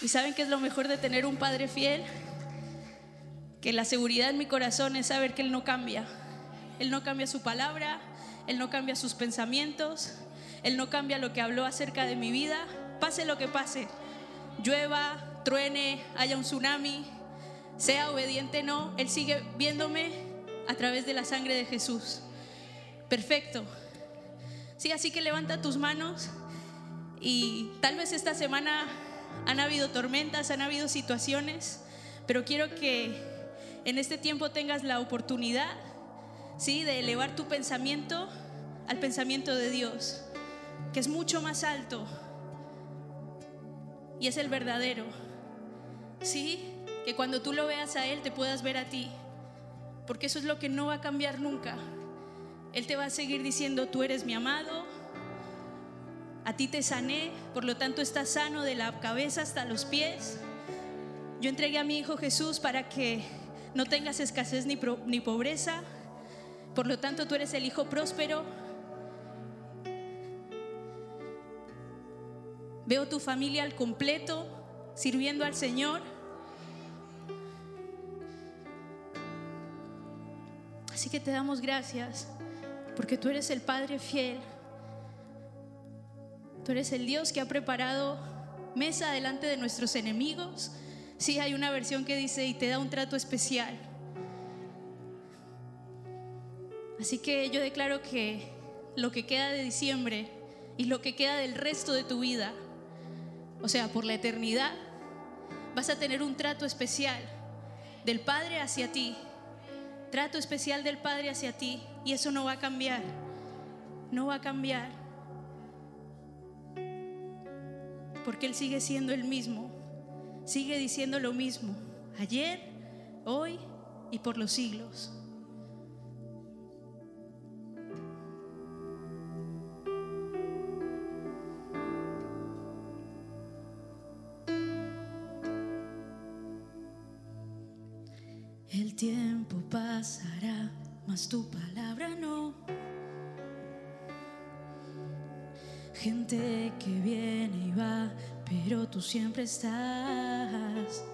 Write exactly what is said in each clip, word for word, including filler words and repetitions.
¿Y saben qué es lo mejor de tener un padre fiel? Que la seguridad en mi corazón es saber que Él no cambia. Él no cambia su palabra, Él no cambia sus pensamientos, Él no cambia lo que habló acerca de mi vida. Pase lo que pase, llueva, truene, haya un tsunami, sea obediente o no, Él sigue viéndome a través de la sangre de Jesús. Perfecto. Sí, así que levanta tus manos. Y tal vez esta semana han habido tormentas, han habido situaciones, pero quiero que en este tiempo tengas la oportunidad, ¿sí?, de elevar tu pensamiento al pensamiento de Dios, que es mucho más alto y es el verdadero. ¿Sí? Que cuando tú lo veas a Él te puedas ver a ti, porque eso es lo que no va a cambiar nunca. Él te va a seguir diciendo: tú eres mi amado, a ti te sané, por lo tanto estás sano de la cabeza hasta los pies. Yo entregué a mi Hijo Jesús para que no tengas escasez ni, pro, ni pobreza, por lo tanto tú eres el hijo próspero. Veo tu familia al completo sirviendo al Señor. Así que te damos gracias porque tú eres el Padre fiel. Tú eres el Dios que ha preparado mesa delante de nuestros enemigos. Sí, hay una versión que dice: y te da un trato especial. Así que yo declaro que lo que queda de diciembre y lo que queda del resto de tu vida, o sea, por la eternidad, vas a tener un trato especial del Padre hacia ti. Trato especial del Padre hacia ti. Y eso no va a cambiar. No va a cambiar. Porque Él sigue siendo el mismo. Sigue diciendo lo mismo. Ayer, hoy y por los siglos. El tiempo pasará, mas tu palabra no. Gente que viene y va, pero tú siempre estás.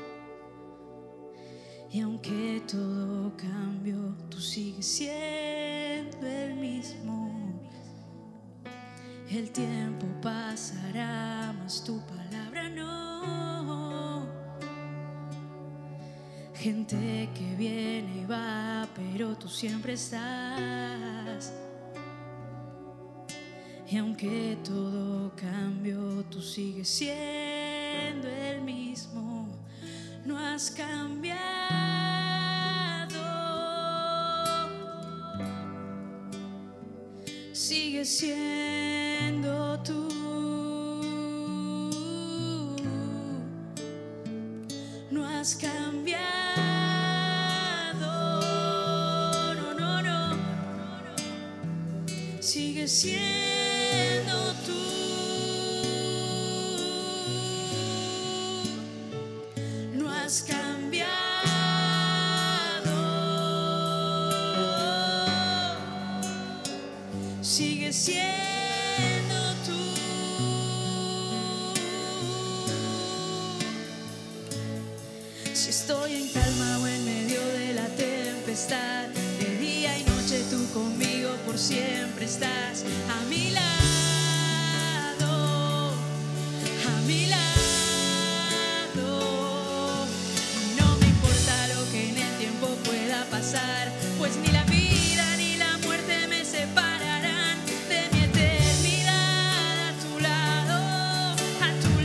Y aunque todo cambió, tú sigues siendo el mismo. El tiempo pasará, mas tu palabra no. Gente que viene y va, pero tú siempre estás. Y aunque todo cambió, tú sigues siendo el mismo. No has cambiado. Sigues siendo tú. No has cambiado. No, no, no. Sigues siendo tú. No has cambiado. Sigues siendo tú. Si estoy en calma o en medio de la tempestad, de día y noche tú conmigo por siempre estás. A mi lado, a mi lado. No me importa lo que en el tiempo pueda pasar, pues ni la vida ni la muerte me separarán de mi eternidad. A tu lado, a tu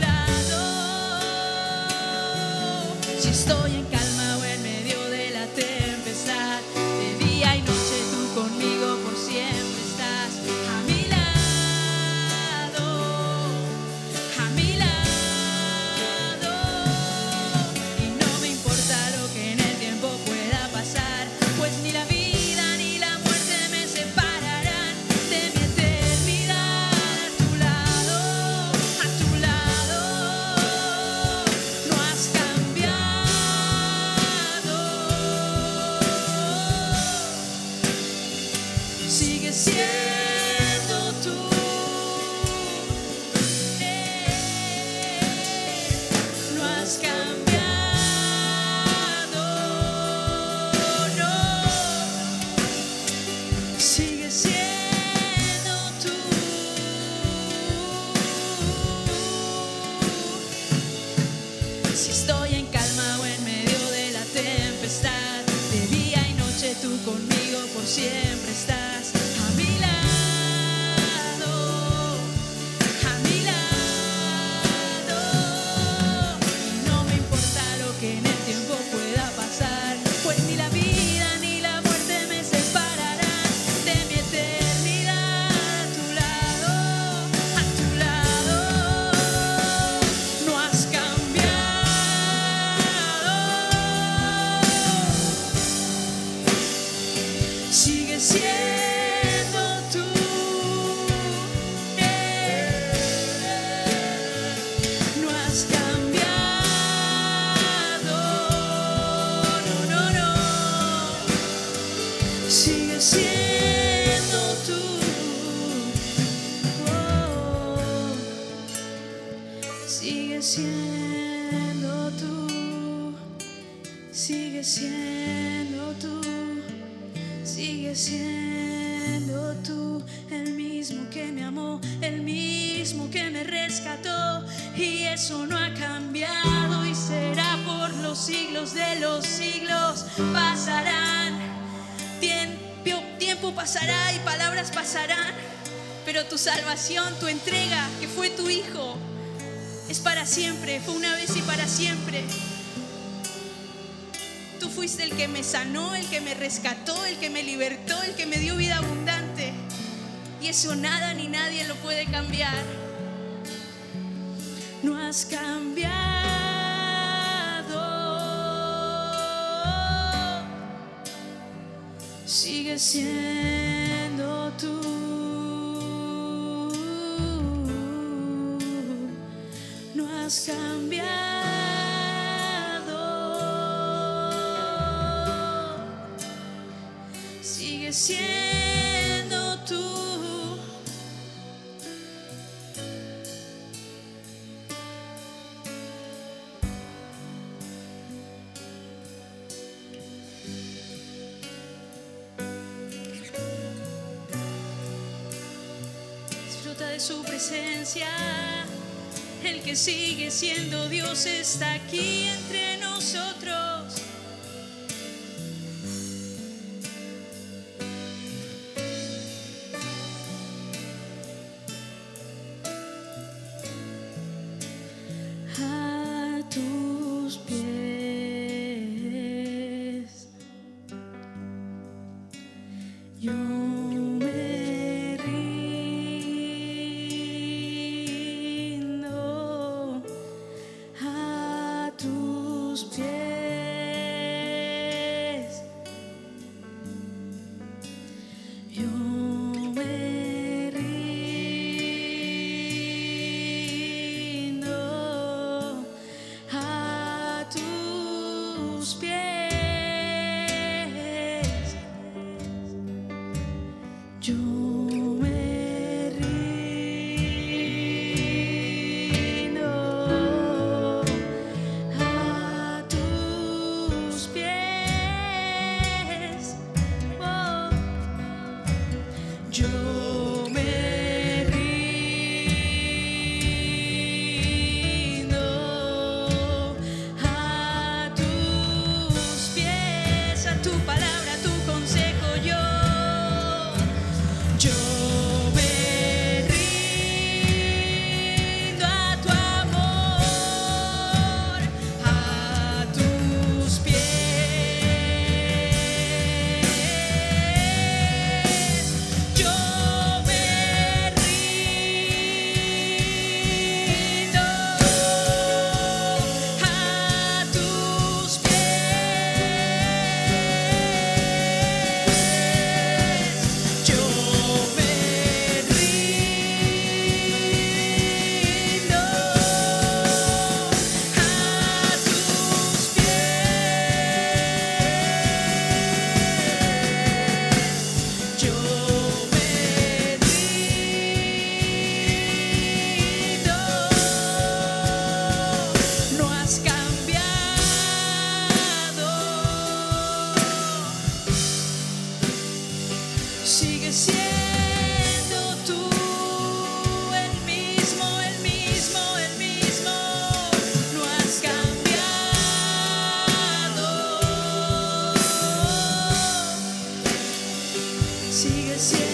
lado. Si estoy en calma o en medio de la tempestad, de día y noche tú conmigo por siempre estás. A mi lado, a mi lado. Y no me importa lo que en el tiempo pueda pasar, pues ni la vida ni la muerte me separarán de mi eternidad. A tu lado, a tu lado. No has cambiado. Si estoy en calma o en medio de la tempestad, de día y noche tú conmigo por siempre estás. A mi lado, a mi lado. Y no me importa lo que en el tiempo pueda pasar, pues ni la vida ni la muerte me separarán de mi eternidad. A tu lado, a tu lado. No has cambiado. Sigue siendo tú. eh. No has cambiado. No, no, no. Sigue siendo tú. Oh. Sigue siendo tú. Sigue siendo tú. Sigue siendo tú, el mismo que me amó, el mismo que me rescató, y eso no ha cambiado y será por los siglos de los siglos. Pasarán, tiempo, tiempo pasará y palabras pasarán, pero tu salvación, tu entrega, que fue tu Hijo, es para siempre, fue una vez y para siempre. Tú fuiste el que me sanó, el que me rescató, el que me libertó, el que me dio vida abundante. Y eso nada ni nadie lo puede cambiar. No has cambiado. Sigue siendo tú. No has cambiado. Sigue siendo tú. Disfruta de su presencia. El que sigue siendo Dios está aquí entre nosotros. A tus pies yo me rindo. A tus pies yo me rindo. A tus pies yo me rindo. A tus pies oh. Yo me rindo. A tus pies, a tu palabra, a tu consejo. Yo, yo me rindo a tu amor. A tus pies yo me rindo. A tus pies yo me rindo. A tus pies yo me rindo. No has cambiado. Sigue siendo tú el mismo, el mismo, el mismo. No has cambiado. cielo.